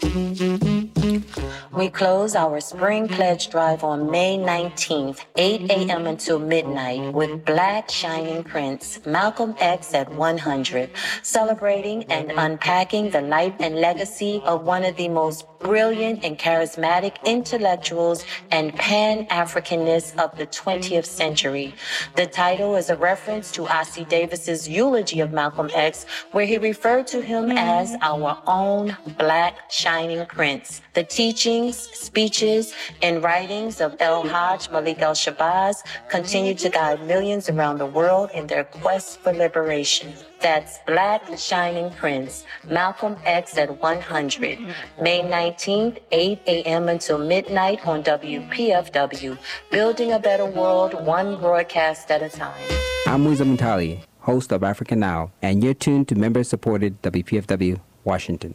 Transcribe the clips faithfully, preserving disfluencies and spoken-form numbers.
We close our spring pledge drive on May nineteenth, eight a.m. until midnight with Black Shining Prince, Malcolm X at one hundred, celebrating and unpacking the life and legacy of one of the most brilliant and charismatic intellectuals and Pan-Africanists of the twentieth century. The title is a reference to Ossie Davis's eulogy of Malcolm X, where he referred to him as our own Black Shining Prince. The teachings, speeches, and writings of El Hajj Malik El-Shabazz continue to guide millions around the world in their quest for liberation. That's Black Shining Prince, Malcolm X at one hundred, May nineteenth, eight a.m. until midnight on W P F W, building a better world one broadcast at a time. I'm Musa Muntali, host of Africa Now, and you're tuned to member-supported W P F W, Washington.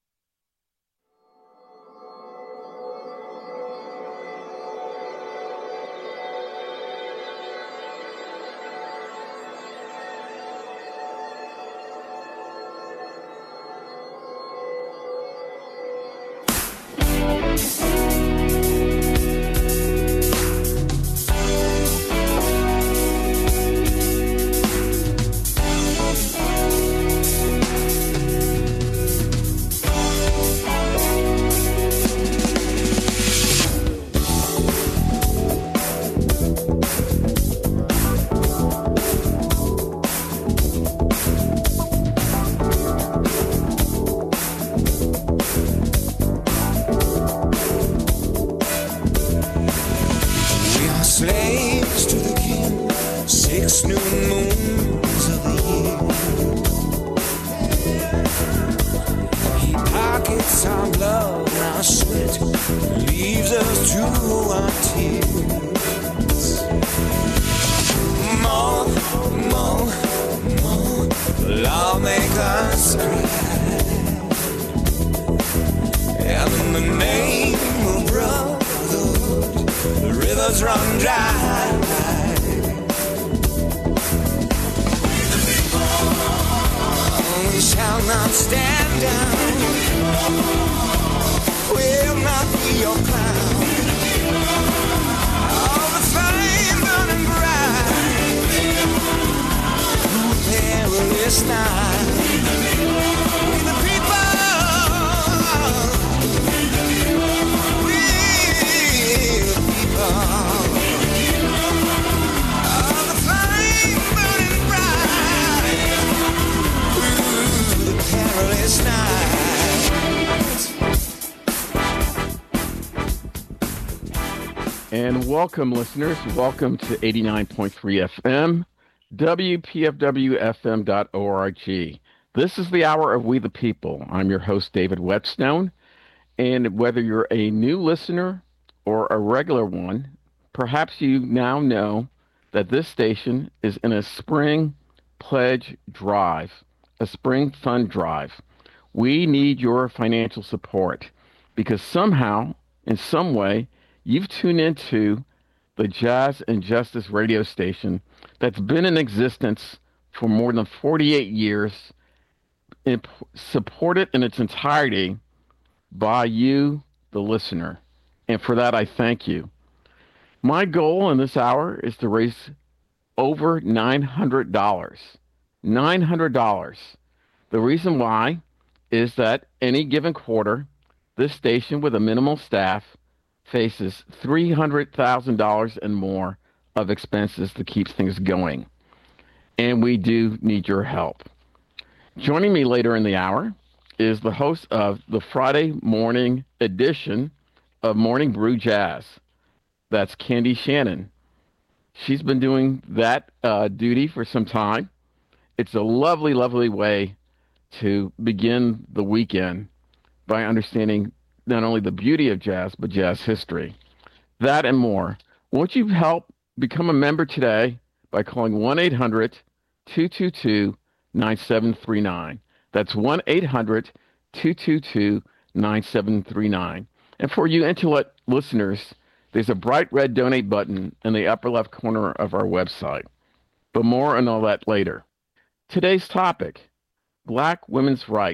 And welcome, listeners. Welcome to eighty-nine point three F M, W P F W F M dot org. This is the hour of We the People. I'm your host, David Whetstone. And whether you're a new listener or a regular one, perhaps you now know that this station is in a spring pledge drive, a spring fund drive. We need your financial support because somehow, in some way, you've tuned into the Jazz and Justice radio station that's been in existence for more than forty-eight years, and supported in its entirety by you, the listener. And for that, I thank you. My goal in this hour is to raise over nine hundred dollars. nine hundred dollars. The reason why is that any given quarter, this station with a minimal staff faces three hundred thousand dollars and more of expenses to keep things going. And we do need your help. Joining me later in the hour is the host of the Friday morning edition of Morning Brew Jazz. That's Candy Shannon. She's been doing that uh, duty for some time. It's a lovely, lovely way to begin the weekend by understanding not only the beauty of jazz, but jazz history. That and more. Won't you help become a member today by calling one eight hundred two two two nine seven three nine. That's one eight hundred two two two nine seven three nine. And for you Intellect listeners, there's a bright red donate button in the upper left corner of our website. But more on all that later. Today's topic, Black women's rights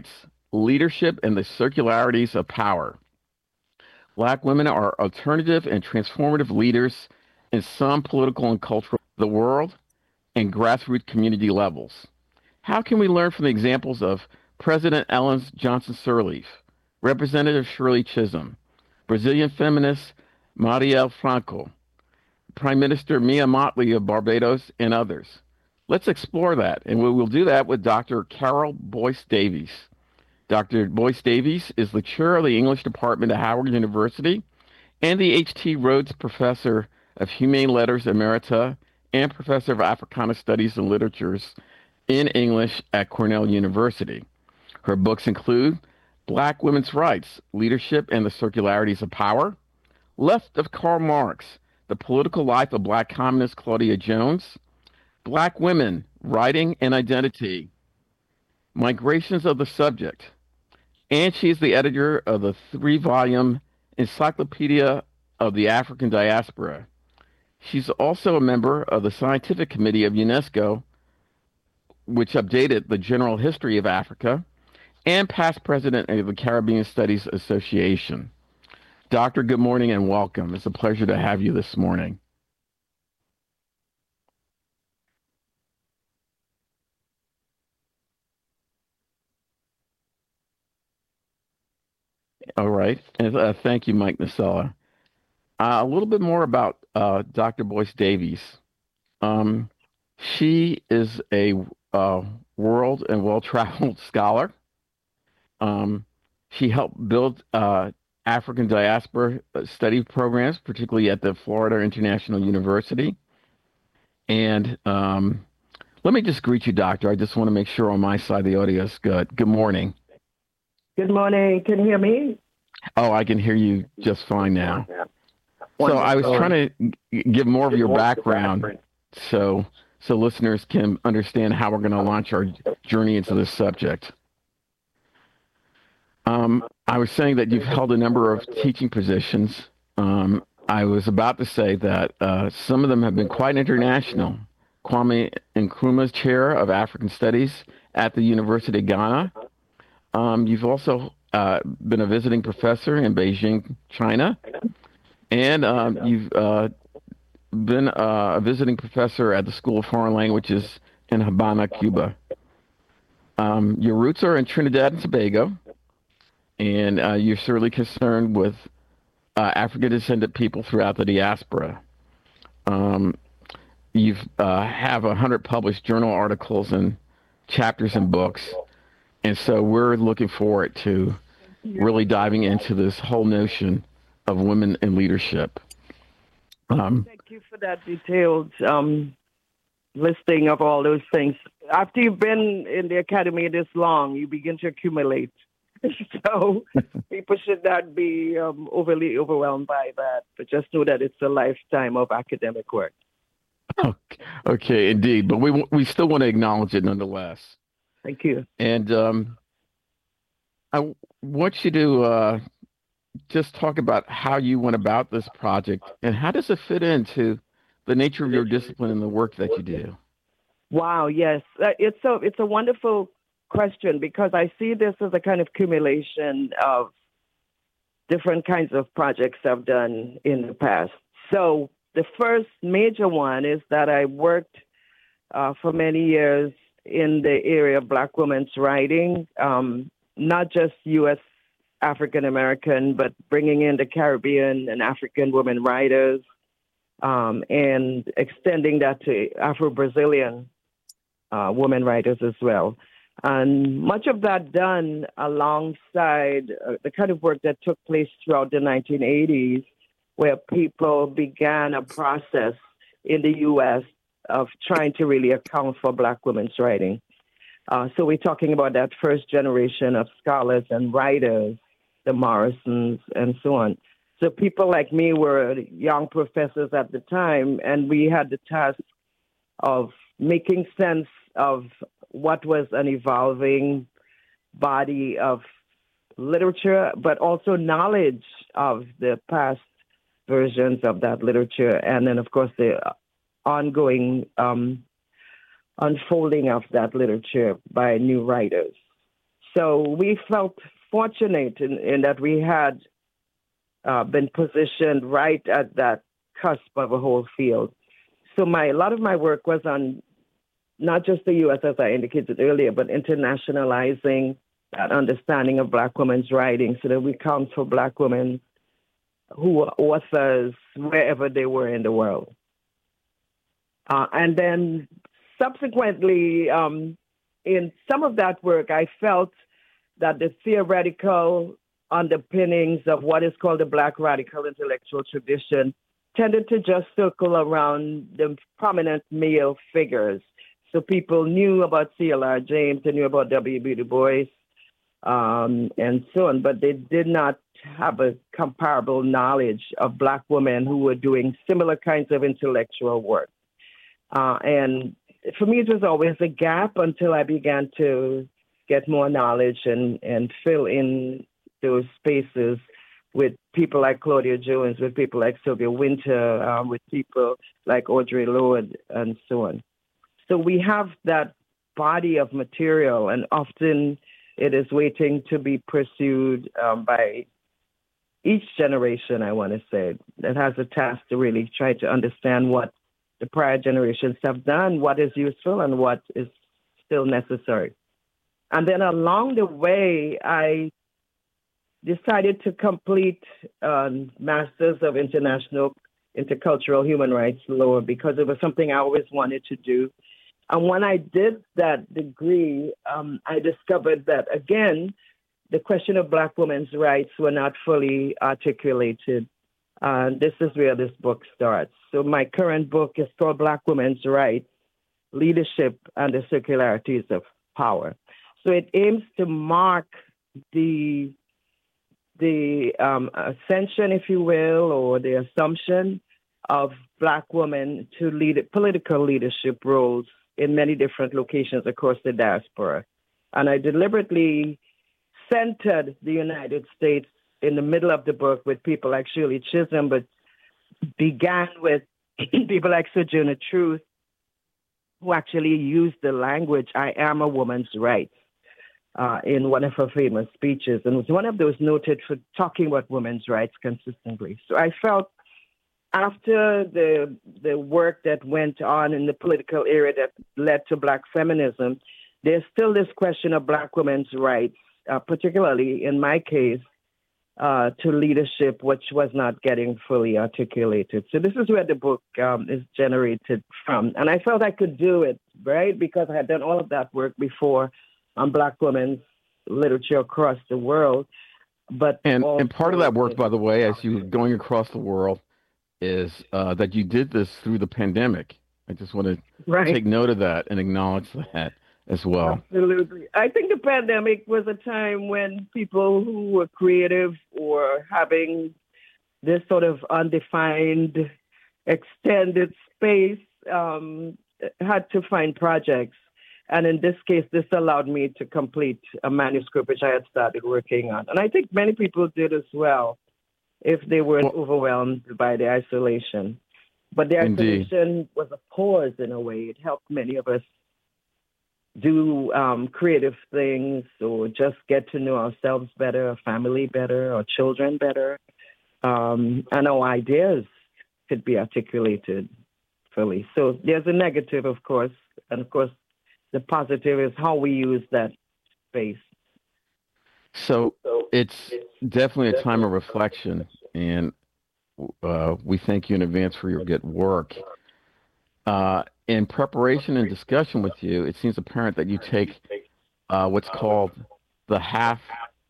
Leadership and the Circularities of Power. Black women are alternative and transformative leaders in some political and cultural the world and grassroots community levels. How can we learn from the examples of President Ellen Johnson Sirleaf, Representative Shirley Chisholm, Brazilian feminist Marielle Franco, Prime Minister Mia Mottley of Barbados, and others? Let's explore that, and we will do that with Doctor Carol Boyce Davies. Doctor Boyce Davies is the chair of the English Department at Howard University and the H T Rhodes Professor of Humane Letters Emerita and Professor of Africana Studies and Literatures in English at Cornell University. Her books include Black Women's Rights, Leadership and the Circularities of Power, Left of Karl Marx, The Political Life of Black Communist Claudia Jones, Black Women, Writing and Identity, Migrations of the Subject, and she's the editor of the three-volume Encyclopedia of the African Diaspora. She's also a member of the Scientific Committee of UNESCO, which updated the general history of Africa, and past president of the Caribbean Studies Association. Doctor, good morning and welcome. It's a pleasure to have you this morning. All right. And, uh, thank you, Mike Nacella. Uh, a little bit more about uh, Doctor Boyce Davies. Um, she is a uh, world and well-traveled scholar. Um, she helped build uh, African diaspora study programs, particularly at the Florida International University. And um, let me just greet you, Doctor. I just want to make sure on my side the audio is good. Good morning. Good morning. Can you hear me? Oh, I can hear you just fine now. So I was trying to give more of your background so so listeners can understand how we're going to launch our journey into this subject. Um, I was saying that you've held a number of teaching positions. Um, I was about to say that uh, some of them have been quite international. Kwame Nkrumah's Chair of African Studies at the University of Ghana. Um, you've also uh, been a visiting professor in Beijing, China. And um, you've uh, been uh, a visiting professor at the School of Foreign Languages in Havana, Cuba. Um, your roots are in Trinidad and Tobago, and uh, you're certainly concerned with uh, African-descended people throughout the diaspora. Um, you uh, have one hundred published journal articles and chapters and books, and so we're looking forward to really diving into this whole notion of women in leadership. Um, Thank you for that detailed um, listing of all those things. After you've been in the academy this long, you begin to accumulate. So people should not be um, overly overwhelmed by that, but just know that it's a lifetime of academic work. Okay, okay, indeed. But we we still want to acknowledge it nonetheless. Thank you. And um, I want you to uh, just talk about how you went about this project and how does it fit into the nature of your discipline and the work that you do? Wow, yes. Uh, it's a, it's a wonderful question because I see this as a kind of accumulation of different kinds of projects I've done in the past. So the first major one is that I worked uh, for many years in the area of Black women's writing, um, not just U S African American, but bringing in the Caribbean and African women writers, um, and extending that to Afro-Brazilian uh, women writers as well. And much of that done alongside uh, the kind of work that took place throughout the nineteen eighties, where people began a process in the U S of trying to really account for Black women's writing. Uh, so we're talking about that first generation of scholars and writers, the Morrisons, and so on. So people like me were young professors at the time, and we had the task of making sense of what was an evolving body of literature, but also knowledge of the past versions of that literature, and then, of course, the ongoing um, unfolding of that literature by new writers. So we felt fortunate in, in that we had uh, been positioned right at that cusp of a whole field. So my a lot of my work was on not just the U S, as I indicated earlier, but internationalizing that understanding of Black women's writing so that we count for Black women who were authors wherever they were in the world. Uh, and then subsequently, um, in some of that work, I felt that the theoretical underpinnings of what is called the Black radical intellectual tradition tended to just circle around the prominent male figures. So people knew about C L R James, they knew about W B Du Bois, um, and so on, but they did not have a comparable knowledge of Black women who were doing similar kinds of intellectual work. Uh, and for me, it was always a gap until I began to get more knowledge and, and fill in those spaces with people like Claudia Jones, with people like Sylvia Wynter, uh, with people like Audre Lorde, and so on. So we have that body of material, and often it is waiting to be pursued um, by each generation, I want to say, that has a task to really try to understand what the prior generations have done, what is useful and what is still necessary. And then along the way, I decided to complete um, Masters of International Intercultural Human Rights Law because it was something I always wanted to do. And when I did that degree, um, I discovered that, again, the question of Black women's rights were not fully articulated. Uh, this is where this book starts. So my current book is called Black Women's Rights, Leadership and the Circularities of Power. So it aims to mark the, the um, ascension, if you will, or the assumption of Black women to lead political leadership roles in many different locations across the diaspora. And I deliberately centered the United States in the middle of the book with people like Shirley Chisholm, but began with people like Sojourner Truth, who actually used the language, I am a woman's rights, uh, in one of her famous speeches, and was one of those noted for talking about women's rights consistently. So I felt after the the work that went on in the political era that led to Black feminism, there's still this question of Black women's rights, uh, particularly in my case, uh, to leadership, which was not getting fully articulated. So this is where the book um, is generated from. And I felt I could do it, right, because I had done all of that work before on Black women's literature across the world. But and, also, and part of that work, by the way, as you were going across the world, is uh, that you did this through the pandemic. I just want to right. take note of that and acknowledge that as well. Absolutely. I think the pandemic was a time when people who were creative or having this sort of undefined, extended space um, had to find projects. And in this case, this allowed me to complete a manuscript which I had started working on. And I think many people did as well, if they weren't well, overwhelmed by the isolation. But the isolation indeed. was a pause in a way. It helped many of us do um, creative things or just get to know ourselves better, our family better, our children better. Um, and our ideas could be articulated fully. So there's a negative, of course. And of course, the positive is how we use that space. So it's definitely a time of reflection, and uh, we thank you in advance for your good work. Uh, in preparation and discussion with you, it seems apparent that you take uh, what's called the half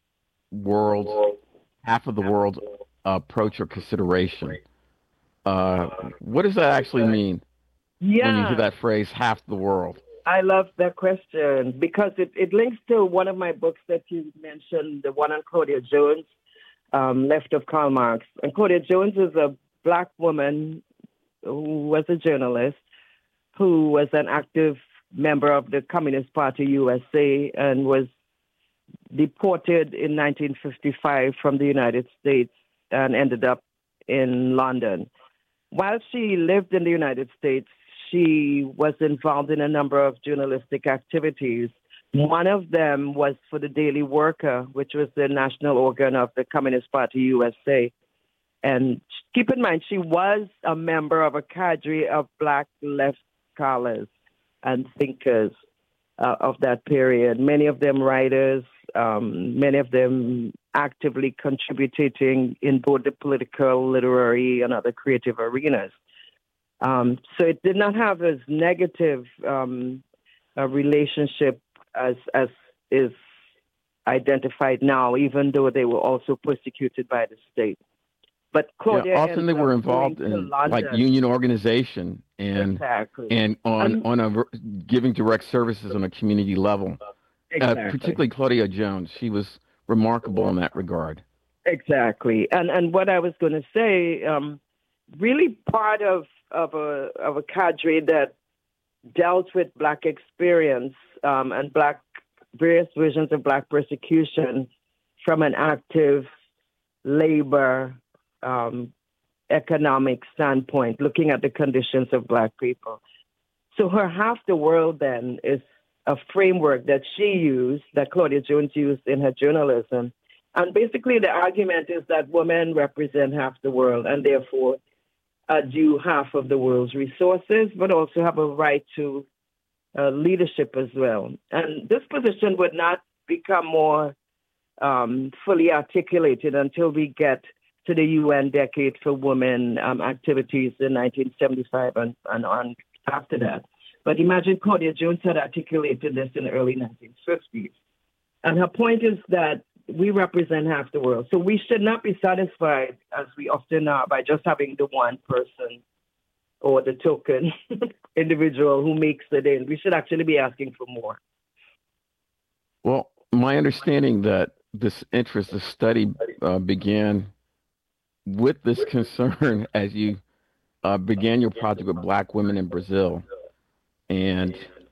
world, half of the world approach or consideration. Uh, what does that actually mean yeah. when you hear that phrase, half the world? I love that question because it, it links to one of my books that you mentioned, the one on Claudia Jones, um, Left of Karl Marx. And Claudia Jones is a Black woman who was a journalist, who was an active member of the Communist Party U S A and was deported in nineteen fifty-five from the United States and ended up in London. While she lived in the United States, she was involved in a number of journalistic activities, One of them was for the Daily Worker, which was the national organ of the Communist Party U S A. And keep in mind, she was a member of a cadre of Black left scholars and thinkers uh, of that period. Many of them writers, um, many of them actively contributing in both the political, literary, and other creative arenas. Um, so it did not have as negative um, a relationship as as is identified now, even though they were also persecuted by the state. But Claudia, yeah, often they were involved in like union organization and exactly. and on um, on a giving direct services on a community level. Exactly. Uh, particularly Claudia Jones, she was remarkable in that regard. Exactly, and and what I was going to say, um, really part of of a of a cadre that dealt with Black experience um, and Black various versions of Black persecution from an active labor um, economic standpoint, looking at the conditions of Black people. So her Half the World then is a framework that she used, that Claudia Jones used in her journalism. And basically the argument is that women represent half the world and therefore uh, due half of the world's resources, but also have a right to uh, leadership as well. And this position would not become more um, fully articulated until we get to the U N Decade for Women um, activities in nineteen seventy-five and, and on after that. But imagine Claudia Jones had articulated this in the early nineteen fifties. And her point is that we represent half the world. So we should not be satisfied, as we often are, by just having the one person or the token individual who makes it in. We should actually be asking for more. Well, my understanding that this interest, this study uh, began with this concern as you uh, began your project with Black women in Brazil. And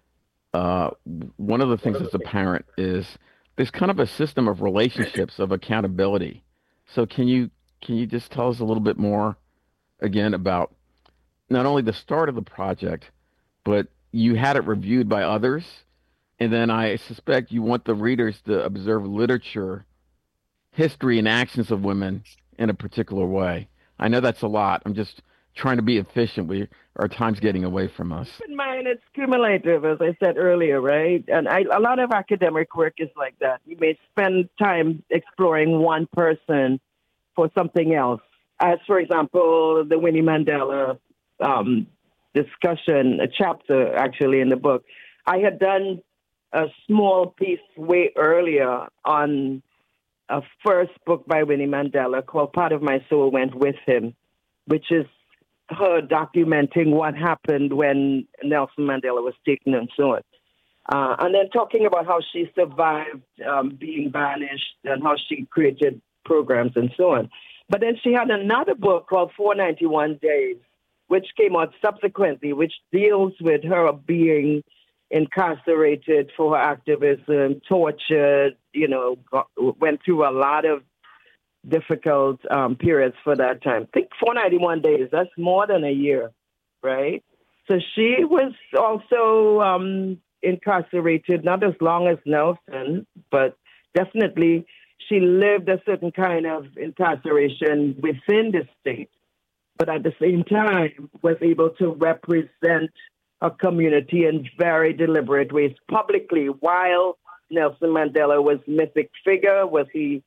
uh, one of the things that's apparent is there's kind of a system of relationships of accountability. So can you can you just tell us a little bit more again about not only the start of the project, but you had it reviewed by others, and then I suspect you want the readers to observe literature, history, and actions of women in a particular way. I know that's a lot. I'm just trying to be efficient. We our time's getting away from us. Keep in mind, it's cumulative, as I said earlier, right? And I, a lot of academic work is like that. You may spend time exploring one person for something else. As, for example, the Winnie Mandela um, discussion, a chapter actually in the book. I had done a small piece way earlier on a first book by Winnie Mandela called Part of My Soul Went With Him, which is her documenting what happened when Nelson Mandela was taken and so on. Uh, and then talking about how she survived um, being banished and how she created programs and so on. But then she had another book called four ninety-one Days, which came out subsequently, which deals with her being incarcerated for her activism, tortured, you know, got, went through a lot of difficult um, periods for that time. I think four ninety-one days, that's more than a year, right? So she was also um, incarcerated, not as long as Nelson, but definitely she lived a certain kind of incarceration within the state, but at the same time was able to represent a community in very deliberate ways publicly. While Nelson Mandela was mythic figure, was he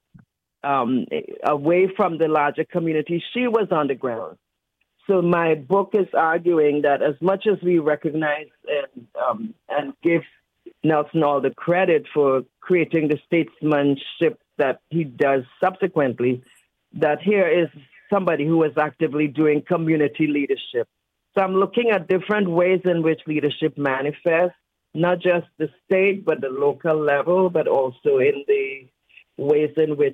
um, away from the larger community, she was on the ground. So my book is arguing that as much as we recognize and, um, and give Nelson all the credit for creating the statesmanship that he does subsequently, that here is somebody who is actively doing community leadership. So I'm looking at different ways in which leadership manifests, not just the state, but the local level, but also in the ways in which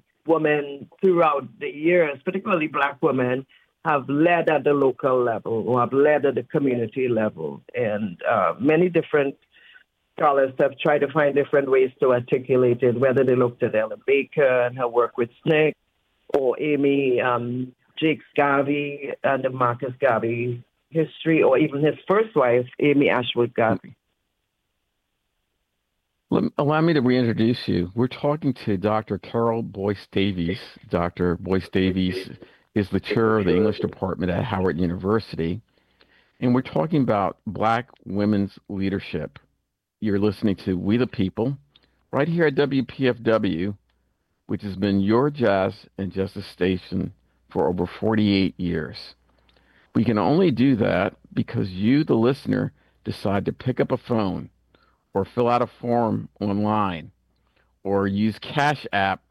women throughout the years, particularly Black women, have led at the local level or have led at the community level. And uh, many different scholars have tried to find different ways to articulate it, whether they looked at Ella Baker and her work with S N C C, or Amy um, Jakes Garvey and the Marcus Garvey history, or even his first wife, Amy Ashwood Garvey. Let, allow me to reintroduce you. We're talking to Doctor Carol Boyce Davies. Doctor Boyce Davies is the chair of the English department at Howard University, and we're talking about Black women's leadership. You're listening to We the People right here at W P F W, which has been your jazz and justice station for over forty-eight years. We can only do that because you, the listener, decide to pick up a phone or fill out a form online or use Cash App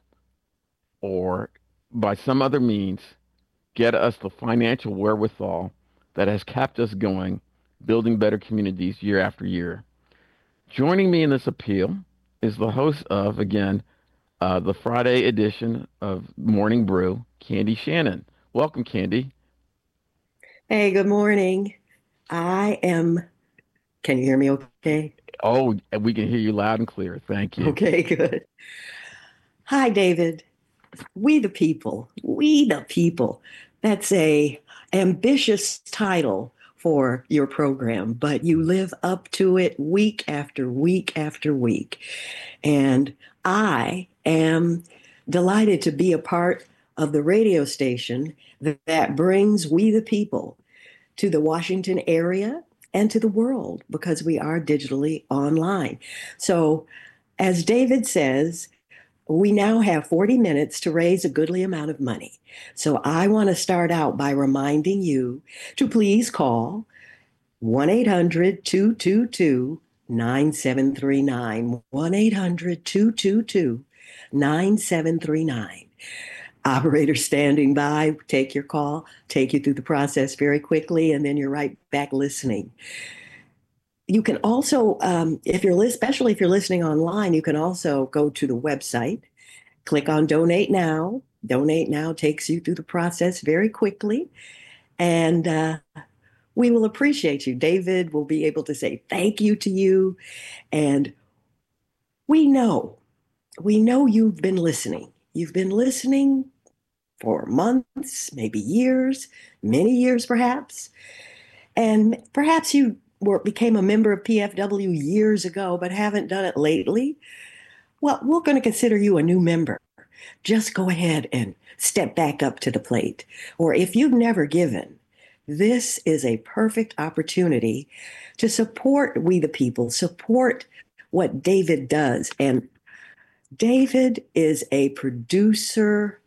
or by some other means get us the financial wherewithal that has kept us going, building better communities year after year. Joining me in this appeal is the host of, again, uh, the Friday edition of Morning Brew, Candy Shannon. Welcome, Candy. Hey, good morning. I am, can you hear me okay? Oh, we can hear you loud and clear. Thank you. Okay, good. Hi, David. We the people, we the people. That's a ambitious title for your program, but you live up to it week after week after week. And I am delighted to be a part of the radio station that, that brings we the people to the Washington area and to the world, because we are digitally online. So as David says, we now have forty minutes to raise a goodly amount of money. So I want to start out by reminding you to please call one eight hundred two two two nine seven three nine, one eight hundred two two two nine seven three nine. Operator standing by, take your call, take you through the process very quickly, and then you're right back listening. You can also, um, if you're, especially if you're listening online, you can also go to the website, click on Donate Now. Donate Now takes you through the process very quickly, and uh, we will appreciate you. David will be able to say thank you to you, and we know, we know you've been listening. You've been listening for months, maybe years, many years perhaps. And perhaps you were, became a member of P F W years ago, but haven't done it lately. Well, we're going to consider you a new member. Just go ahead and step back up to the plate. Or if you've never given, this is a perfect opportunity to support We the People, support what David does. And David is a producer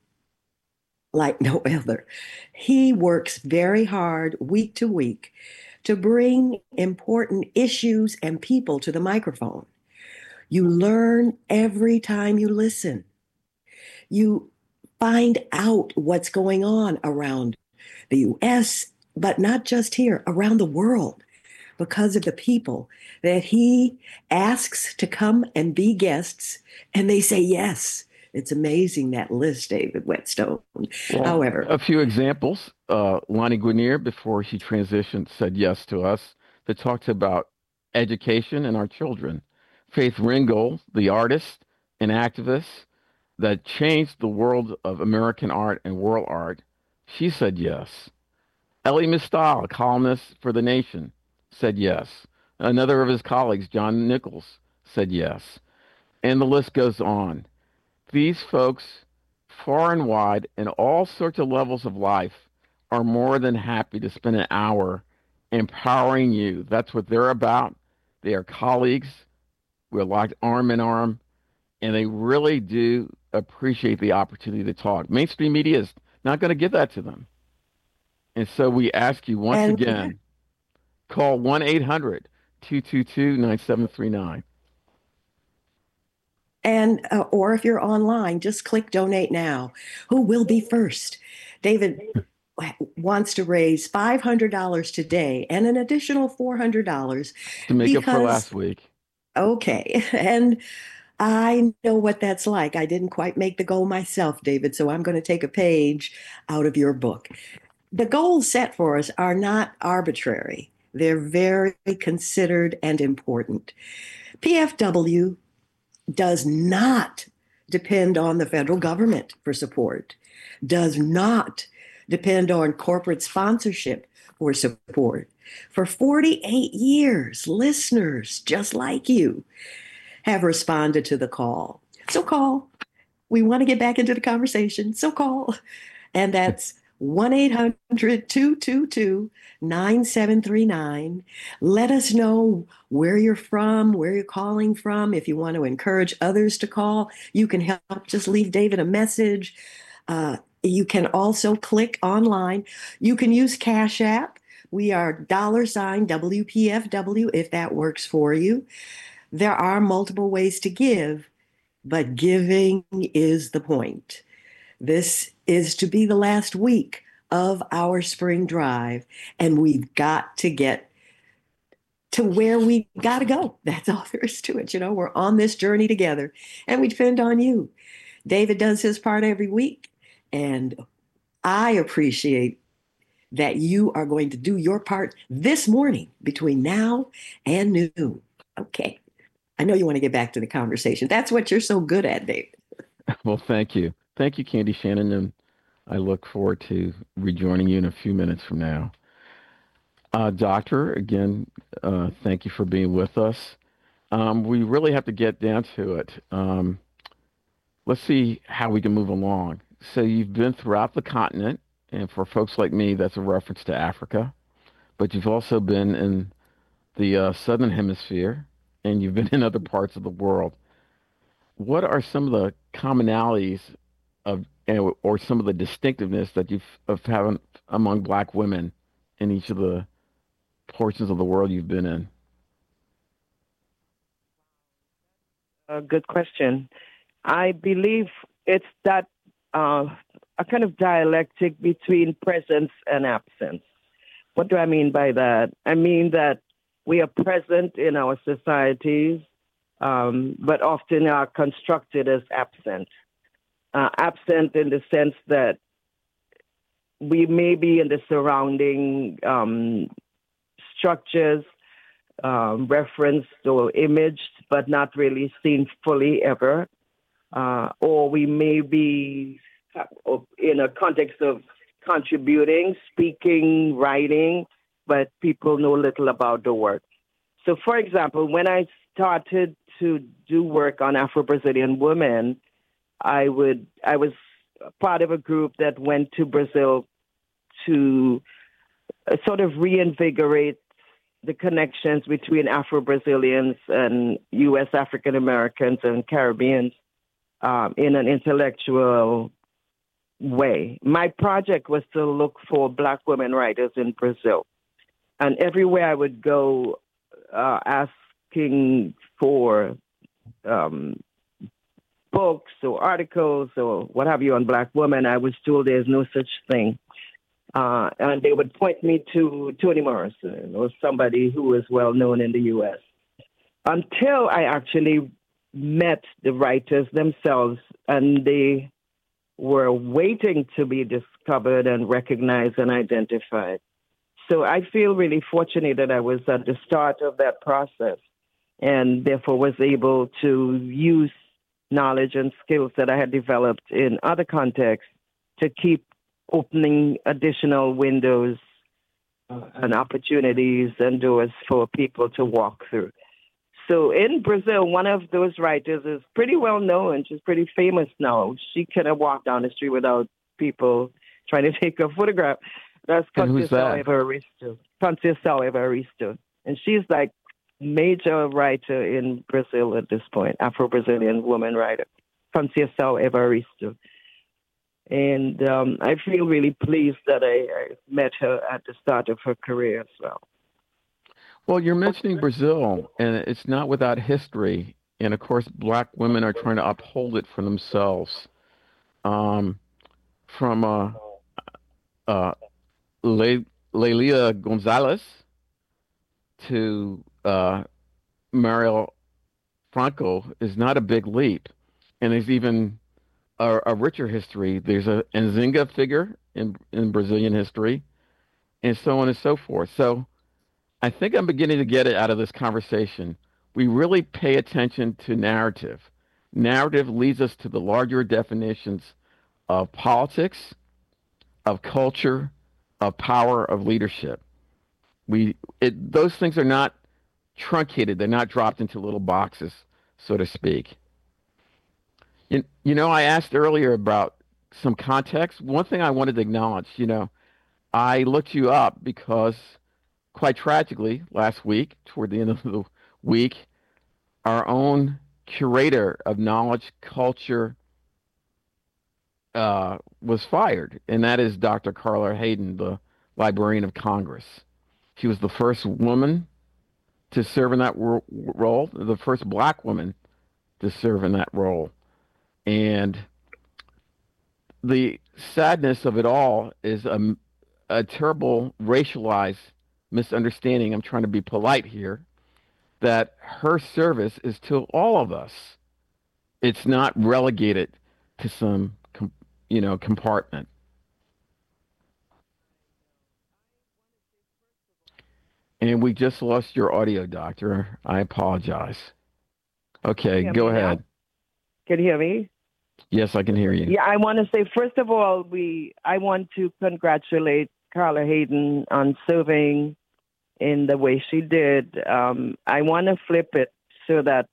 like no other. He works very hard week to week to bring important issues and people to the microphone. You learn every time you listen. You find out what's going on around the U S, but not just here, around the world, because of the people that he asks to come and be guests, and they say yes. It's amazing, that list, David Whetstone. Well, However, a few examples. Uh, Lonnie Guinier, before she transitioned, said yes to us that talked about education and our children. Faith Ringgold, the artist and activist that changed the world of American art and world art, she said yes. Elie Mystal, a columnist for The Nation, said yes. Another of his colleagues, John Nichols, said yes. And the list goes on. These folks, far and wide, in all sorts of levels of life, are more than happy to spend an hour empowering you. That's what they're about. They are colleagues. We're locked arm in arm, and they really do appreciate the opportunity to talk. Mainstream media is not going to give that to them. And so we ask you once and, again, call one eight hundred two two two nine seven three nine. And, uh, or if you're online, just click Donate Now. Who will be first? David wants to raise five hundred dollars today and an additional four hundred dollars. To make because, up for last week. Okay. And I know what that's like. I didn't quite make the goal myself, David, so I'm going to take a page out of your book. The goals set for us are not arbitrary. They're very considered and important. P F W does not depend on the federal government for support, does not depend on corporate sponsorship for support. For forty-eight years, listeners just like you have responded to the call. So call. We want to get back into the conversation. So call. And that's one eight hundred two two two nine seven three nine. Let us know where you're from, where you're calling from. If you want to encourage others to call, you can help. Just leave David a message. Uh, you can also click online. You can use Cash App. We are dollar sign W P F W if that works for you. There are multiple ways to give, but giving is the point. This is to be the last week of our spring drive, and we've got to get to where we got to go. That's all there is to it. You know, we're on this journey together, and we depend on you. David does his part every week, and I appreciate that you are going to do your part this morning between now and noon. Okay. I know you want to get back to the conversation. That's what you're so good at, David. Well, thank you. Thank you, Candy Shannon, and I look forward to rejoining you in a few minutes from now. Uh, doctor, again, uh, thank you for being with us. Um, we really have to get down to it. Um, let's see how we can move along. So you've been throughout the continent, and for folks like me, that's a reference to Africa, but you've also been in the uh, Southern Hemisphere, and you've been in other parts of the world. What are some of the commonalities of, or some of the distinctiveness that you've of having among Black women in each of the portions of the world you've been in? A good question. I believe it's that uh, a kind of dialectic between presence and absence. What do I mean by that? I mean that we are present in our societies, um, but often are constructed as absent. Uh, absent in the sense that we may be in the surrounding um, structures, um, referenced or imaged, but not really seen fully ever. Uh, or we may be in a context of contributing, speaking, writing, but people know little about the work. So, for example, when I started to do work on Afro-Brazilian women, I would I was part of a group that went to Brazil to uh, sort of reinvigorate the connections between Afro-Brazilians and U S African Americans and Caribbeans um, in an intellectual way. My project was to look for Black women writers in Brazil. And everywhere I would go uh, asking for um, books or articles or what have you on Black women, I was told there's no such thing. Uh, and they would point me to Toni Morrison or somebody who was well known in the U S until I actually met the writers themselves, and they were waiting to be discovered and recognized and identified. So I feel really fortunate that I was at the start of that process and therefore was able to use knowledge and skills that I had developed in other contexts to keep opening additional windows uh, and opportunities and doors for people to walk through. So in Brazil, one of those writers is pretty well known. She's pretty famous now. She cannot walk down the street without people trying to take a photograph. That's Conceição Evaristo. Conceição Evaristo. And she's like major writer in Brazil at this point, Afro-Brazilian woman writer, Conceição Evaristo. And um, I feel really pleased that I, I met her at the start of her career as well. Well, you're mentioning Brazil, and it's not without history. And of course, Black women are trying to uphold it for themselves. Um, from uh, uh, Le- Lelia Gonzalez to uh, Marielle Franco is not a big leap. And there's even a, a richer history. There's a Nzinga figure in, in Brazilian history, and so on and so forth. So I think I'm beginning to get it out of this conversation. We really pay attention to narrative. Narrative leads us to the larger definitions of politics, of culture, of power, of leadership. We it, those things are not truncated. They're not dropped into little boxes. so to speak. You, you know, I asked earlier about some context. One thing I wanted to acknowledge, you know, I looked you up because, quite tragically, last week, toward the end of the week, our own curator of knowledge culture uh, was fired, and that is Doctor Carla Hayden, the Librarian of Congress. She was the first woman to serve in that ro- role, the first black woman to serve in that role. And the sadness of it all is a, a terrible racialized misunderstanding. I'm trying to be polite here, that her service is to all of us. It's not relegated to some, com- you know, compartment. And we just lost your audio, Doctor. I apologize. Okay, go ahead. Now? Can you hear me? Yes, I can hear you. Yeah, I want to say, first of all, we I want to congratulate Carla Hayden on serving in the way she did. Um, I want to flip it so that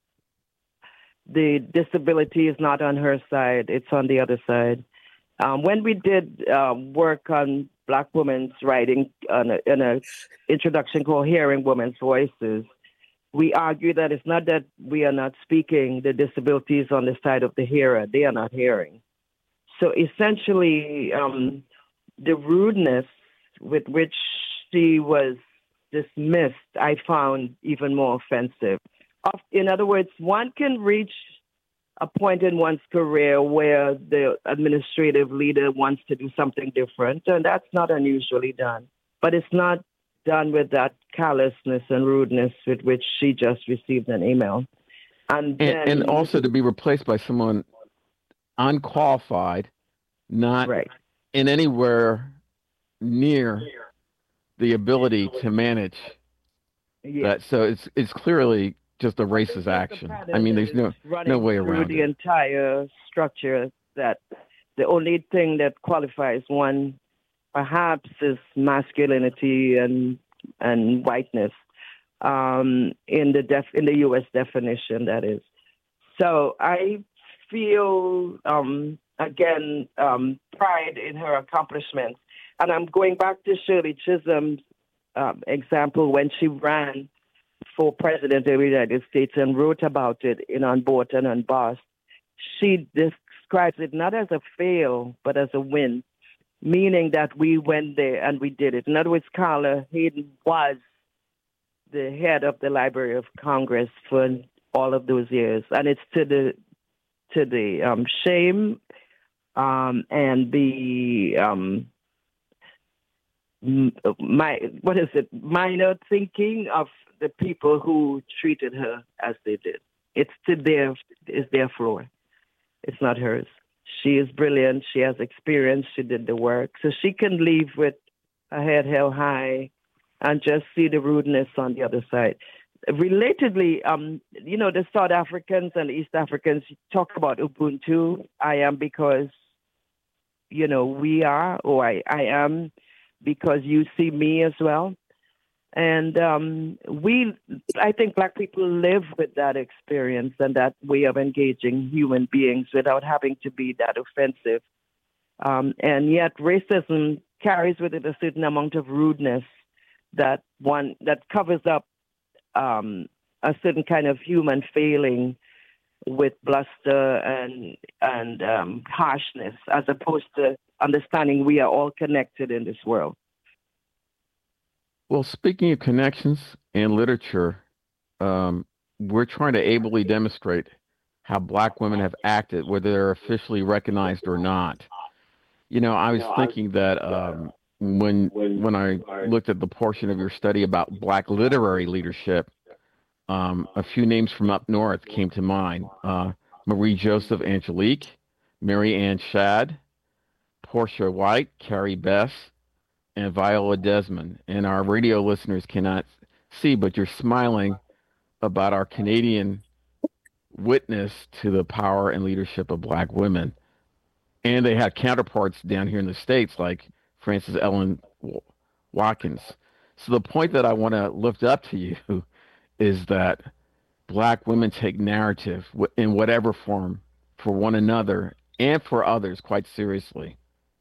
the disability is not on her side, it's on the other side. Um, when we did uh, work on Black women's writing on a, in an introduction called Hearing Women's Voices, we argue that it's not that we are not speaking, the disability is on the side of the hearer. They are not hearing. So essentially, um, the rudeness with which she was dismissed, I found even more offensive. In other words, one can reach a point in one's career where the administrative leader wants to do something different, and that's not unusually done. But it's not done with that callousness and rudeness with which she just received an email. And, and, then, and also to be replaced by someone unqualified, not right. in anywhere near the ability to manage yeah. that. So it's it's clearly just a racist action. I mean, there's no no way around the it. entire structure that the only thing that qualifies one perhaps is masculinity and and whiteness um, in the def in the U S definition, that is. So I feel um, again um, pride in her accomplishments, and I'm going back to Shirley Chisholm's um, example when she ran for president of the United States and wrote about it in Unbought and Unbossed. She describes it not as a fail, but as a win, meaning that we went there and we did it. In other words, Carla Hayden was the head of the Library of Congress for all of those years, and it's to the to the um, shame um, and the um, my what is it minor thinking of the people who treated her as they did. It's to their it's their floor. It's not hers. She is brilliant. She has experience. She did the work. So she can leave with her head held high and just see the rudeness on the other side. Relatedly, um, you know, the South Africans and East Africans talk about Ubuntu. I am because, you know, we are, or I, I am because you see me as well. And um, we, I think Black people live with that experience and that way of engaging human beings without having to be that offensive. Um, and yet racism carries with it a certain amount of rudeness that one that covers up um, a certain kind of human failing with bluster and and um, harshness, as opposed to understanding we are all connected in this world. Well, speaking of connections and literature, um, we're trying to ably demonstrate how Black women have acted, whether they're officially recognized or not. You know, I was thinking that um, when when I looked at the portion of your study about Black literary leadership, um, a few names from up north came to mind. Uh, Marie Joseph Angelique, Mary Ann Shadd, Portia White, Carrie Bess, and Viola Desmond. And our radio listeners cannot see, but you're smiling about our Canadian witness to the power and leadership of Black women. And they had counterparts down here in the States like Frances Ellen Watkins. So the point that I want to lift up to you is that Black women take narrative in whatever form for one another and for others quite seriously?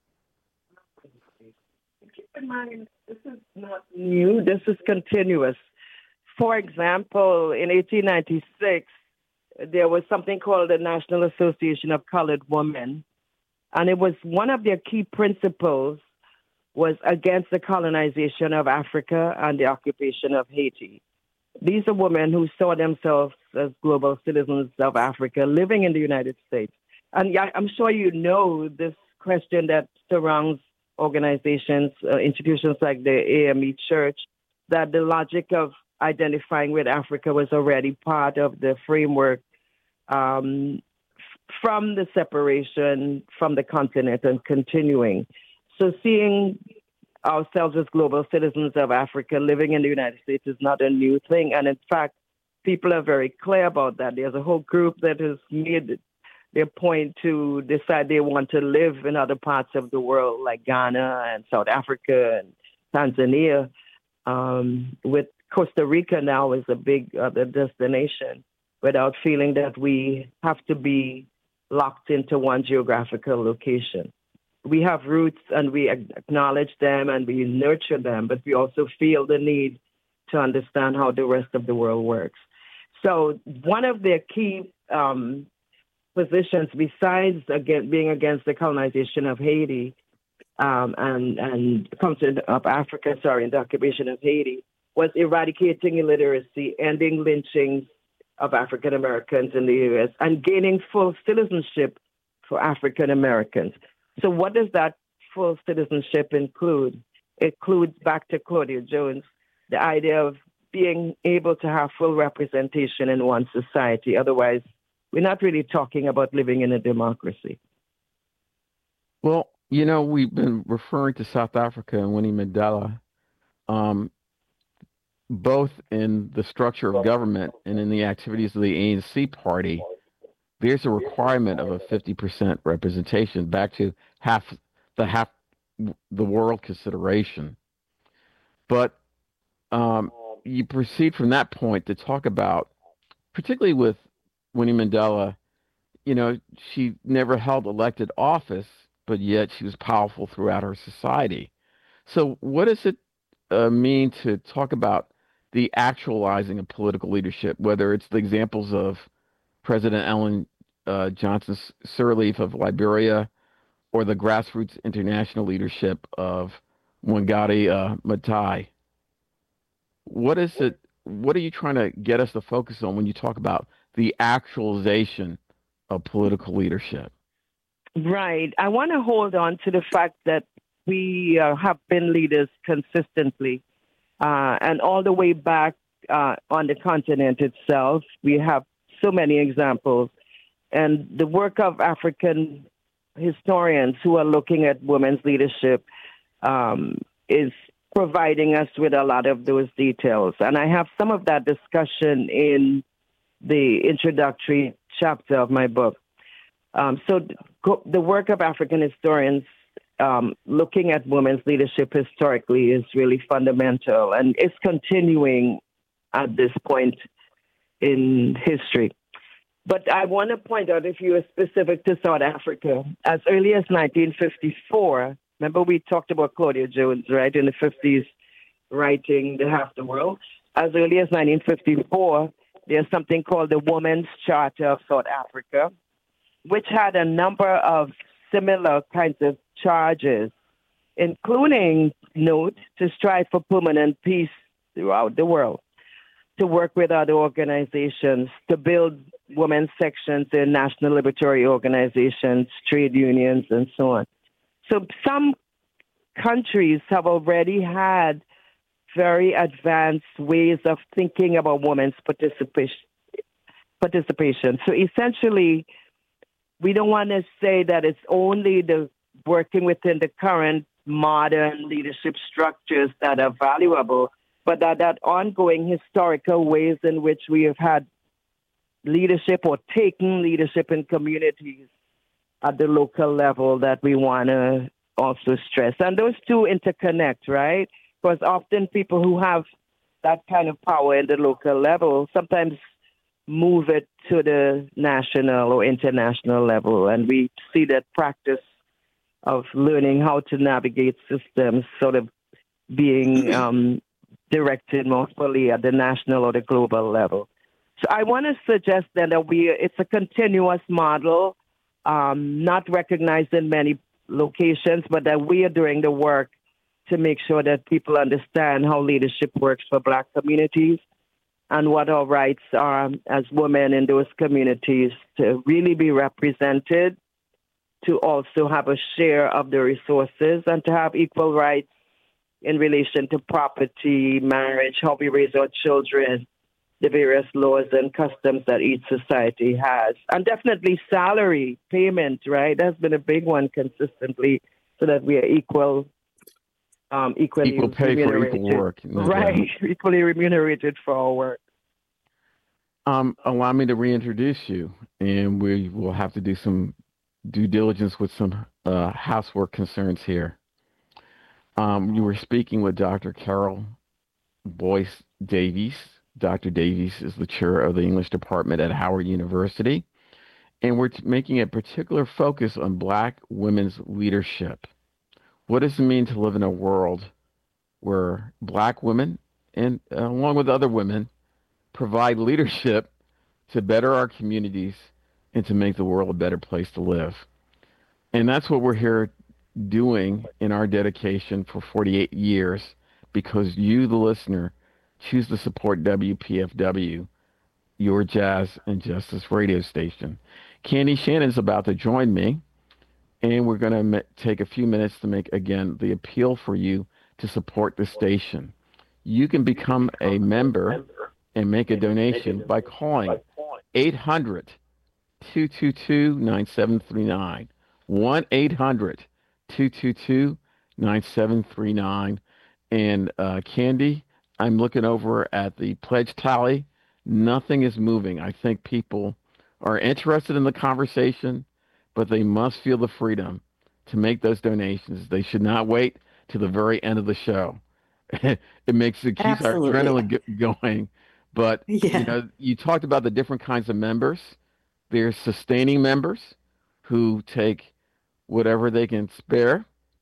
Keep in mind, this is not new. This is continuous. For example, in eighteen ninety-six, there was something called the National Association of Colored Women, and it was one of their key principles was against the colonization of Africa and the occupation of Haiti. These are women who saw themselves as global citizens of Africa living in the United States. And I'm sure you know this question that surrounds organizations, uh, institutions like the A M E Church, that the logic of identifying with Africa was already part of the framework um, f- from the separation from the continent and continuing. So seeing ourselves as global citizens of Africa living in the United States is not a new thing. And in fact, people are very clear about that. There's a whole group that has made their point to decide they want to live in other parts of the world, like Ghana and South Africa and Tanzania, um, with Costa Rica now is a big other destination, without feeling that we have to be locked into one geographical location. We have roots and we acknowledge them and we nurture them, but we also feel the need to understand how the rest of the world works. So one of their key um, positions, besides again, being against the colonization of Haiti um, and, and continent of Africa, sorry, and the occupation of Haiti, was eradicating illiteracy, ending lynchings of African Americans in the U S, and gaining full citizenship for African Americans. So what does that full citizenship include? It includes, back to Claudia Jones, the idea of being able to have full representation in one society. Otherwise, we're not really talking about living in a democracy. Well, you know, we've been referring to South Africa and Winnie Mandela, um, both in the structure of government and in the activities of the A N C party. There's a requirement of a fifty percent representation, back to half the half the world consideration. But um, you proceed from that point to talk about, particularly with Winnie Mandela, you know, she never held elected office, but yet she was powerful throughout her society. So what does it uh, mean to talk about the actualizing of political leadership, whether it's the examples of President Ellen uh, Johnson Sirleaf of Liberia or the grassroots international leadership of Wangari uh, Maathai? What is it? What are you trying to get us to focus on when you talk about the actualization of political leadership? Right. I want to hold on to the fact that we uh, have been leaders consistently. Uh, and all the way back uh, on the continent itself, we have so many examples. And the work of African historians who are looking at women's leadership um, is providing us with a lot of those details. And I have some of that discussion in the introductory chapter of my book. Um, so the work of African historians Um, looking at women's leadership historically is really fundamental, and it's continuing at this point in history. But I want to point out, if you are specific to South Africa, as early as nineteen fifty-four, remember we talked about Claudia Jones, right, in the fifties, writing The Half the World. As early as nineteen fifty-four, there's something called the Women's Charter of South Africa, which had a number of similar kinds of charges, including, note, to strive for permanent peace throughout the world, to work with other organizations, to build women's sections in national liberatory organizations, trade unions, and so on. So some countries have already had very advanced ways of thinking about women's participation. participation. So essentially, we don't want to say that it's only the working within the current modern leadership structures that are valuable, but that, that ongoing historical ways in which we have had leadership or taken leadership in communities at the local level that we want to also stress. And those two interconnect, right? Because often people who have that kind of power in the local level sometimes move it to the national or international level. And we see that practice of learning how to navigate systems sort of being um, directed more fully at the national or the global level. So I want to suggest then that we it's a continuous model, um, not recognized in many locations, but that we are doing the work to make sure that people understand how leadership works for Black communities and what our rights are as women in those communities to really be represented, to also have a share of the resources, and to have equal rights in relation to property, marriage, how we raise our children, the various laws and customs that each society has. And definitely salary, payment, right? That's been a big one consistently, so that we are equal, um, equally equal pay remunerated. for equal work. No right, doubt. Equally remunerated for our work. Um, allow me to reintroduce you, and we will have to do some due diligence with some uh, housework concerns here. Um, you were speaking with Doctor Carol Boyce Davies. Doctor Davies is the chair of the English department at Howard University, and we're t- making a particular focus on Black women's leadership. What does it mean to live in a world where Black women, and uh, along with other women, provide leadership to better our communities and to make the world a better place to live? And that's what we're here doing in our dedication for forty-eight years, because you, the listener, choose to support W P F W, your jazz and justice radio station. Candy Shannon's about to join me, and we're going to ma- take a few minutes to make, again, the appeal for you to support the station. You can become a member and make a donation by calling eight hundred, two two two, nine seven three nine, one eight hundred, two two two, nine seven three nine. And uh, Candy, I'm looking over at the pledge tally. Nothing is moving. I think people are interested in the conversation, but they must feel the freedom to make those donations. They should not wait to the very end of the show. It makes it keeps our adrenaline g- going. But Yeah. you know, you talked about the different kinds of members. There's sustaining members who take whatever they can spare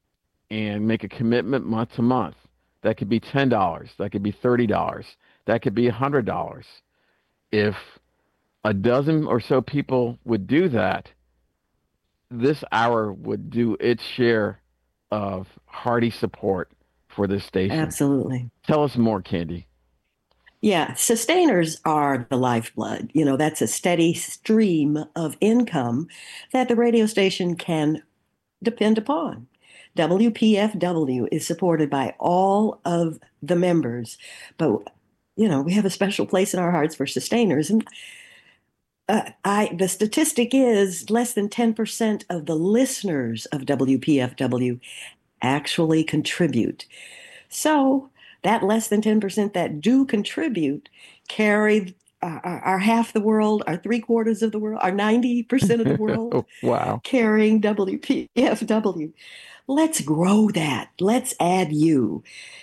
and make a commitment month to month. That could be ten dollars. That could be thirty dollars. That could be one hundred dollars. If a dozen or so people would do that, this hour would do its share of hearty support for this station. Absolutely. Tell us more, Candy. Yeah, sustainers are the lifeblood. You know, that's a steady stream of income that the radio station can depend upon. W P F W is supported by all of the members, but, you know, we have a special place in our hearts for sustainers. And uh, I, the statistic is less than ten percent of the listeners of W P F W actually contribute. So that less than ten percent that do contribute carry uh, are half the world, are three quarters of the world, are ninety percent of the world. Wow. Carrying W P F W. Let's grow that. Let's add you.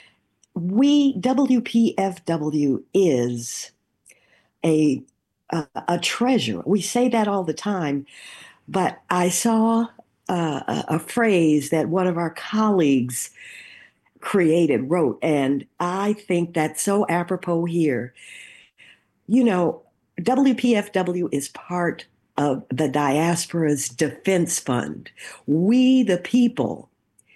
We, W P F W is a, a, a treasure. We say that all the time, but I saw uh, a, a phrase that one of our colleagues created, wrote, and I think that's so apropos here. You know, W P F W is part of the diaspora's defense fund. We the People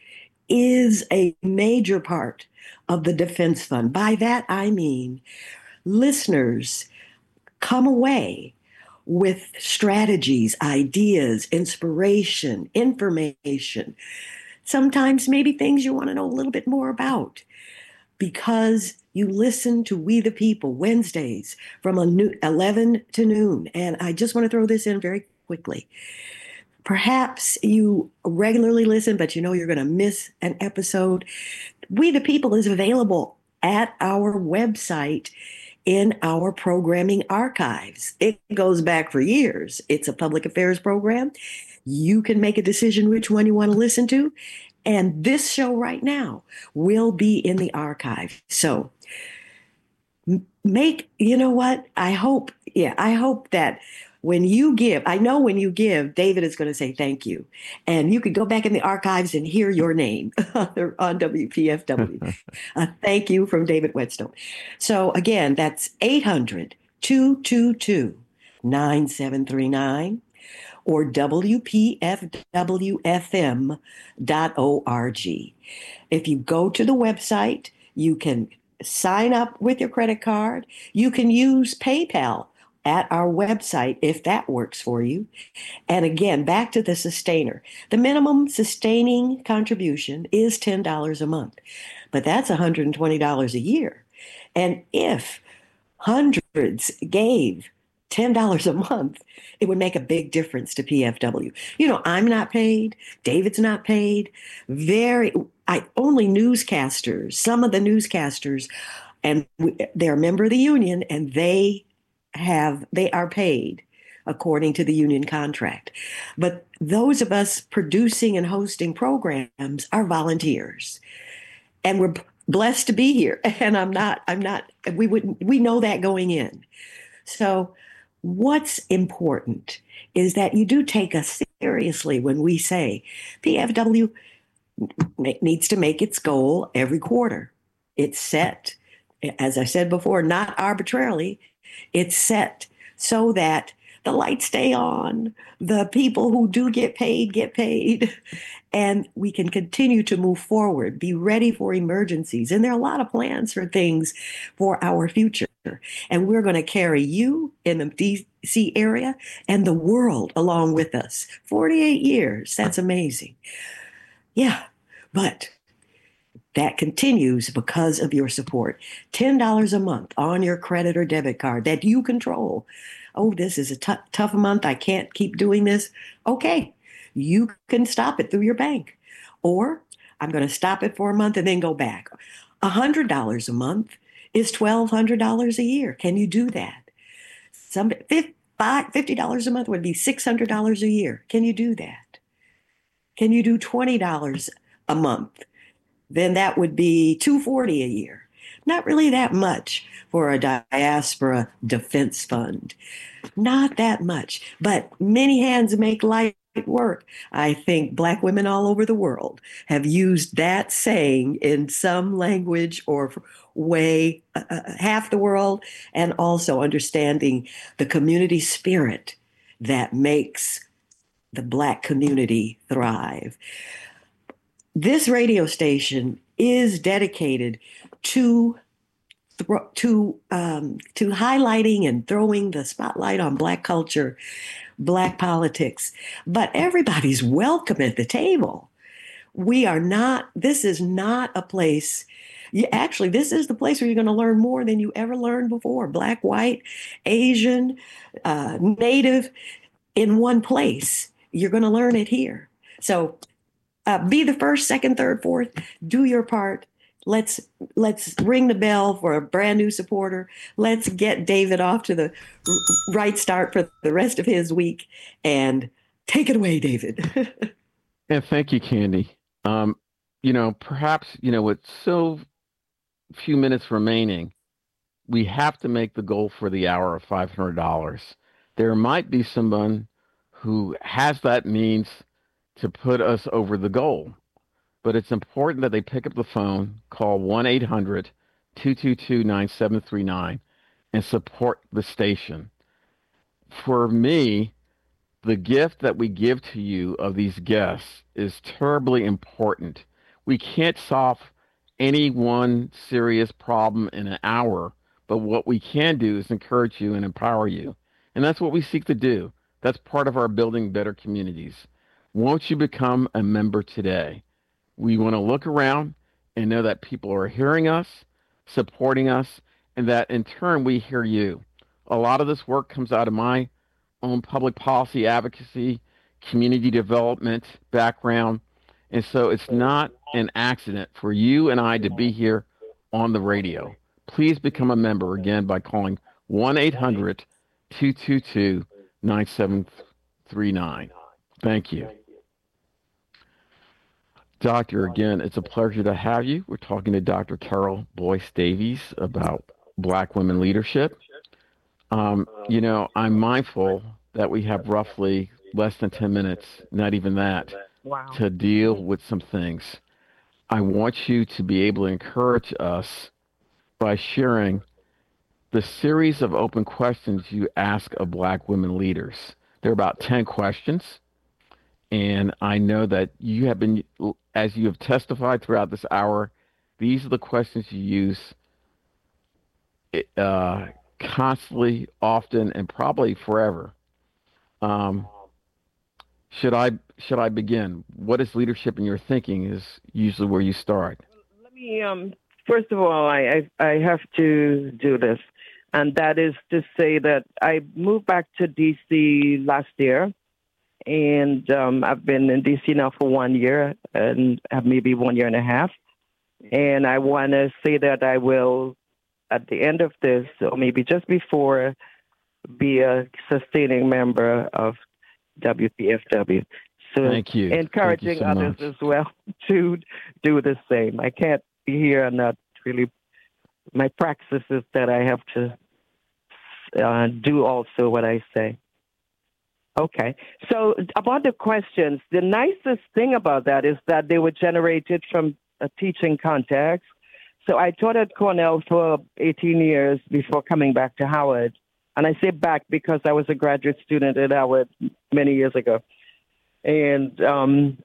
is a major part of the defense fund. By that, I mean listeners come away with strategies, ideas, inspiration, information, sometimes maybe things you want to know a little bit more about, because you listen to We the People Wednesdays from eleven to noon. And I just want to throw this in very quickly. Perhaps you regularly listen, but you know you're going to miss an episode. We the People is available at our website in our programming archives. It goes back for years. It's a public affairs program. You can make a decision which one you want to listen to. And this show right now will be in the archive. So make, you know what? I hope, yeah, I hope that when you give, I know when you give, David is going to say thank you. And you could go back in the archives and hear your name on W P F W. uh, thank you from David Whetstone. So again, that's eight hundred, two two two, nine seven three nine or W P F W F M dot org. If you go to the website, you can sign up with your credit card. You can use PayPal at our website if that works for you. And again, back to the sustainer. The minimum sustaining contribution is ten dollars a month, but that's one hundred twenty dollars a year. And if hundreds gave ten dollars a month, it would make a big difference to P F W. You know, I'm not paid. David's not paid. Very, I only newscasters, some of the newscasters, and we, they're a member of the union, and they have, they are paid according to the union contract. But those of us producing and hosting programs are volunteers. And we're blessed to be here. And I'm not, I'm not, we wouldn't, we know that going in. So what's important is that you do take us seriously when we say P F W needs to make its goal every quarter. It's set, as I said before, not arbitrarily. It's set so that the lights stay on, the people who do get paid get paid, and we can continue to move forward, be ready for emergencies. And there are a lot of plans for things for our future. And we're going to carry you in the D C area and the world along with us. forty-eight years, that's amazing. Yeah, but that continues because of your support. ten dollars a month on your credit or debit card that you control. Oh, this is a t- tough month. I can't keep doing this. Okay, you can stop it through your bank. Or I'm going to stop it for a month and then go back. one hundred dollars a month is twelve hundred dollars a year. Can you do that? Some fifty dollars a month would be six hundred dollars a year. Can you do that? Can you do twenty dollars a month? Then that would be two hundred forty dollars a year. Not really that much for a diaspora defense fund. Not that much, but many hands make light work. I think Black women all over the world have used that saying in some language or way, uh, half the world, and also understanding the community spirit that makes the Black community thrive. This radio station is dedicated to to um, to highlighting and throwing the spotlight on Black culture, Black politics, but everybody's welcome at the table. We are not, this is not a place, you, actually, this is the place where you're going to learn more than you ever learned before. Black, white, Asian, uh, Native, in one place. You're going to learn it here. So uh, be the first, second, third, fourth, do your part. Let's let's ring the bell for a brand new supporter. Let's get David off to the r- right start for the rest of his week, and take it away, David. Yeah, thank you, Candy. Um, you know, perhaps, you know, with so few minutes remaining, we have to make the goal for the hour of five hundred dollars. There might be someone who has that means to put us over the goal. But it's important that they pick up the phone, call one eight hundred, two two two, nine seven three nine, and support the station. For me, the gift that we give to you of these guests is terribly important. We can't solve any one serious problem in an hour, but what we can do is encourage you and empower you. And that's what we seek to do. That's part of our building better communities. Won't you become a member today? We want to look around and know that people are hearing us, supporting us, and that in turn we hear you. A lot of this work comes out of my own public policy advocacy, community development background, and so it's not an accident for you and I to be here on the radio. Please become a member again by calling one eight hundred, two two two, nine seven three nine. Thank you. Doctor, again, it's a pleasure to have you. We're talking to Doctor Carol Boyce Davies about Black women leadership. Um, you know, I'm mindful that we have roughly less than ten minutes, not even that, Wow. to deal with some things. I want you to be able to encourage us by sharing the series of open questions you ask of Black women leaders. There are about ten questions, and I know that you have been, as you have testified throughout this hour, these are the questions you use uh, constantly, often, and probably forever. Um, should I should I begin? What is leadership in your thinking is usually where you start. Let me um first of all, I, I I have to do this, and that is to say that I moved back to D C last year, and um, I've been in D C now for one year and maybe one year and a half, and I want to say that I will, at the end of this, or maybe just before, be a sustaining member of W P F W. So Thank you. encouraging Thank you so others much. as well to do the same. I can't be here and not really, my practice is that I have to uh, do also what I say. Okay. So about the questions, the nicest thing about that is that they were generated from a teaching context. So I taught at Cornell for eighteen years before coming back to Howard. And I say back because I was a graduate student at Howard many years ago. And um,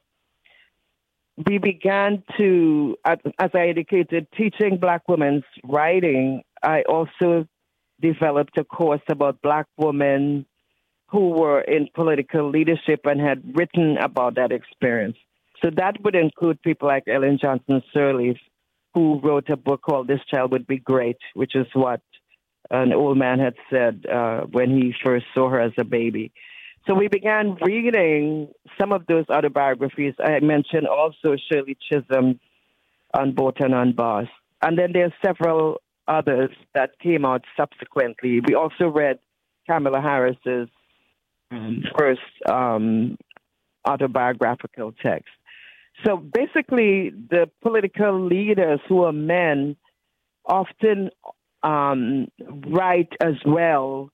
we began to, as I indicated, teaching Black women's writing. I also developed a course about Black women who were in political leadership and had written about that experience. So that would include people like Ellen Johnson Sirleaf, who wrote a book called This Child Would Be Great, which is what an old man had said uh, when he first saw her as a baby. So we began reading some of those autobiographies. I mentioned also Shirley Chisholm, Unbought and Unbossed. And then there are several others that came out subsequently. We also read Kamala Harris's um, first um, autobiographical text. So basically, the political leaders who are men often um, write as well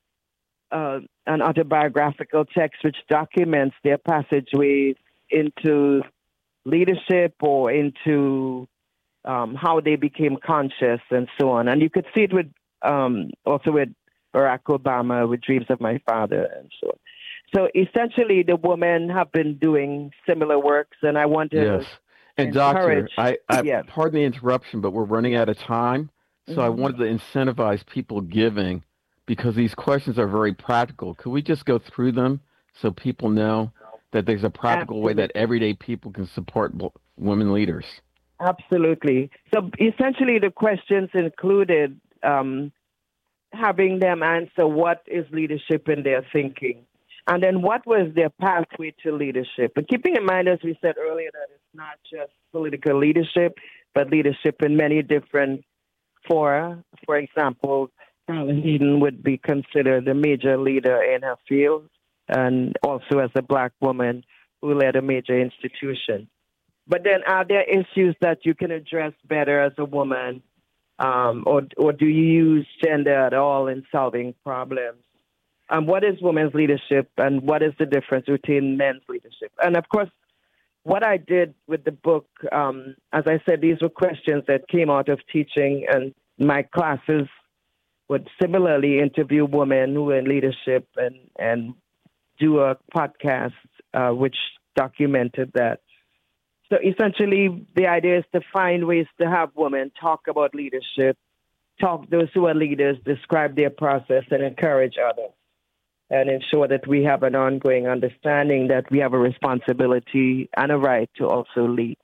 uh, an autobiographical text which documents their passageways into leadership or into um, how they became conscious and so on. And you could see it with um, also with Barack Obama, with Dreams of My Father and so on. So essentially, the women have been doing similar works, and I want to Yes. And Doctor, encourage. I, I Yes. pardon the interruption, but we're running out of time. So I wanted to incentivize people giving because these questions are very practical. Could we just go through them so people know that there's a practical way that everyday people can support bl- women leaders? Absolutely. So essentially, the questions included um, having them answer what is leadership in their thinking. And then what was their pathway to leadership? But keeping in mind, as we said earlier, that it's not just political leadership, but leadership in many different fora. For example, Carolyn Eden would be considered a major leader in her field, and also as a Black woman who led a major institution. But then are there issues that you can address better as a woman, um, or, or do you use gender at all in solving problems? Um, what is women's leadership, and what is the difference between men's leadership? And of course, what I did with the book, um, as I said, these were questions that came out of teaching, and my classes would similarly interview women who were in leadership and, and do a podcast uh, which documented that. So essentially, the idea is to find ways to have women talk about leadership, talk those who are leaders, describe their process, and encourage others, and ensure that we have an ongoing understanding that we have a responsibility and a right to also lead.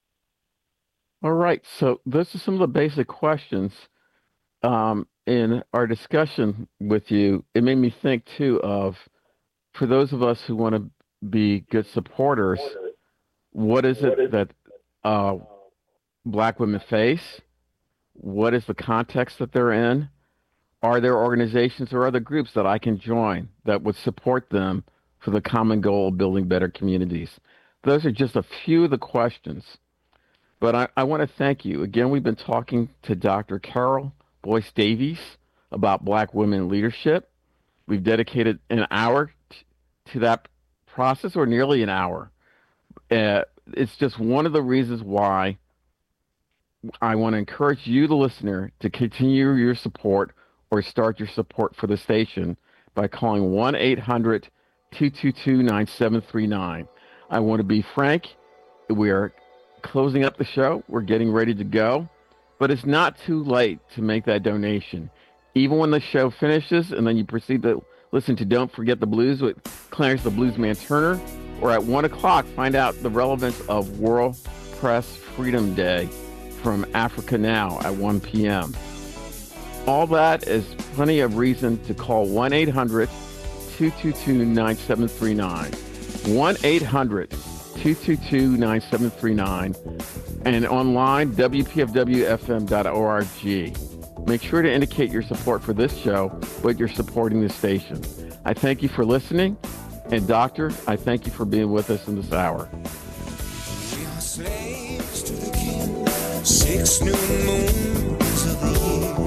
All right. So those are some of the basic questions. Um, in our discussion with you, it made me think, too, of, for those of us who want to be good supporters, what is it that uh, Black women face? What is the context that they're in? Are there organizations or other groups that I can join that would support them for the common goal of building better communities? Those are just a few of the questions. But I, I want to thank you. Again, we've been talking to Doctor Carol Boyce Davies about Black women leadership. We've dedicated an hour t- to that process, or nearly an hour. Uh, it's just one of the reasons why I want to encourage you, the listener, to continue your support or start your support for the station by calling one eight hundred two two two nine seven three nine. I want to be frank. We are closing up the show. We're getting ready to go, but it's not too late to make that donation. Even when the show finishes and then you proceed to listen to Don't Forget the Blues with Clarence the Bluesman Turner, or at one o'clock, find out the relevance of World Press Freedom Day from Africa Now at one p.m. All that is plenty of reason to call one eight hundred two two two nine seven three nine. one eight hundred two two two nine seven three nine, and online, W P F W F M dot org. Make sure to indicate your support for this show, but you're supporting the station. I thank you for listening, and Doctor, I thank you for being with us in this hour. We are slaves to the king, six new moons of the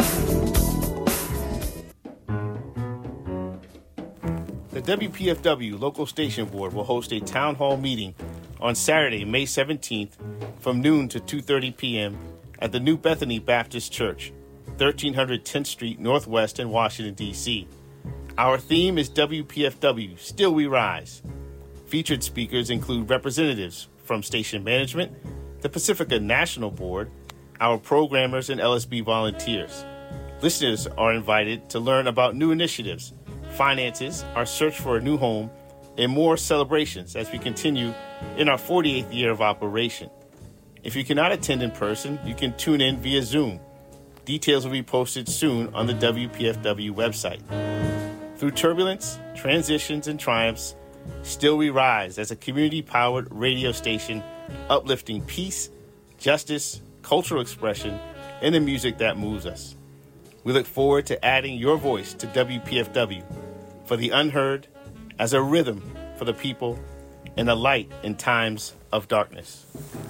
year. The W P F W Local Station Board will host a town hall meeting on Saturday, May seventeenth, from noon to two thirty p.m. at the New Bethany Baptist Church, thirteen hundred tenth Street Northwest in Washington, D C Our theme is W P F W, Still We Rise. Featured speakers include representatives from station management, the Pacifica National Board, our programmers, and L S B volunteers. Listeners are invited to learn about new initiatives, finances, our search for a new home, and more celebrations as we continue in our forty-eighth year of operation. If you cannot attend in person, you can tune in via Zoom. Details will be posted soon on the W P F W website. Through turbulence, transitions, and triumphs, still we rise as a community-powered radio station uplifting peace, justice, cultural expression, and the music that moves us. We look forward to adding your voice to W P F W for the unheard, as a rhythm for the people, and a light in times of darkness.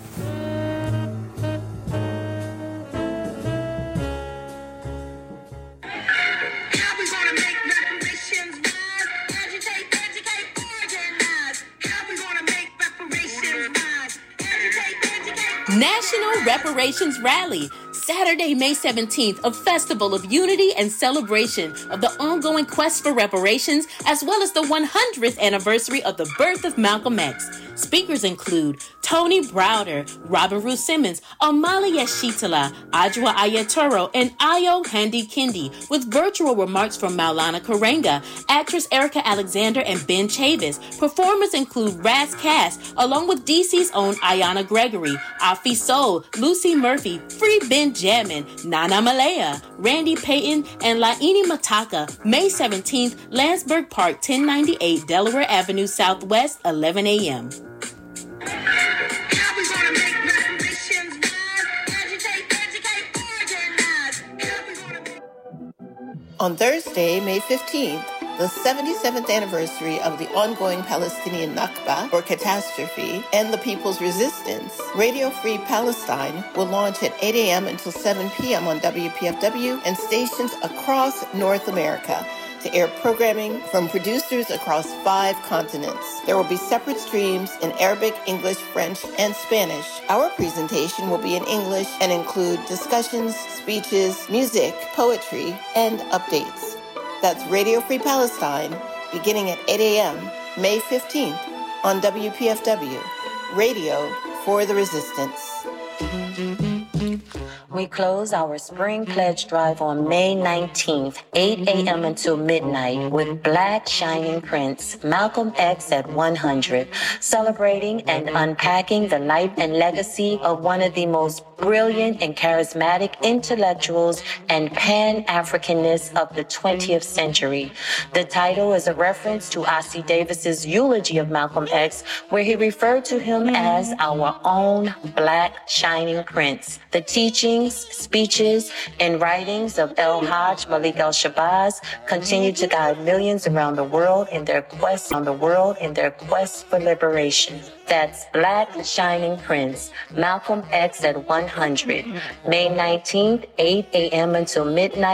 National Reparations Rally, Saturday, May seventeenth, a festival of unity and celebration of the ongoing quest for reparations, as well as the one hundredth anniversary of the birth of Malcolm X. Speakers include Tony Browder, Robert Ruth Simmons, Amalia Shitala, Adwa Ayatoro, and Ayo Handy Kindi, with virtual remarks from Maulana Karenga, actress Erica Alexander, and Ben Chavis. Performers include Raz Cass, along with D C's own Ayanna Gregory, Afi Soul, Lucy Murphy, Free Ben Jamin, Nana Malaya, Randy Payton, and Laini Mataka. May seventeenth, Landsberg Park, ten ninety-eight Delaware Avenue Southwest, eleven a.m. On Thursday, May fifteenth, the seventy-seventh anniversary of the ongoing Palestinian Nakba, or catastrophe, and the people's resistance, Radio Free Palestine will launch at eight a.m. until seven p.m. on W P F W and stations across North America to air programming from producers across five continents. There will be separate streams in Arabic, English, French, and Spanish. Our presentation will be in English and include discussions, speeches, music, poetry, and updates. That's Radio Free Palestine, beginning at eight a.m., May fifteenth, on W P F W, Radio for the Resistance. We close our Spring Pledge Drive on May nineteenth, eight a.m. until midnight, with Black Shining Prince, Malcolm X at one hundred, celebrating and unpacking the life and legacy of one of the most brilliant and charismatic intellectuals and Pan-Africanists of the twentieth century. The title is a reference to Ossie Davis's eulogy of Malcolm X, where he referred to him as our own Black Shining Prince. The teachings, speeches, and writings of El Hajj Malik El-Shabazz continue to guide millions around the world in their quest on the world in their quest for liberation. That's Black Shining Prince, Malcolm X at one hundred. May nineteenth, eight a.m. until midnight.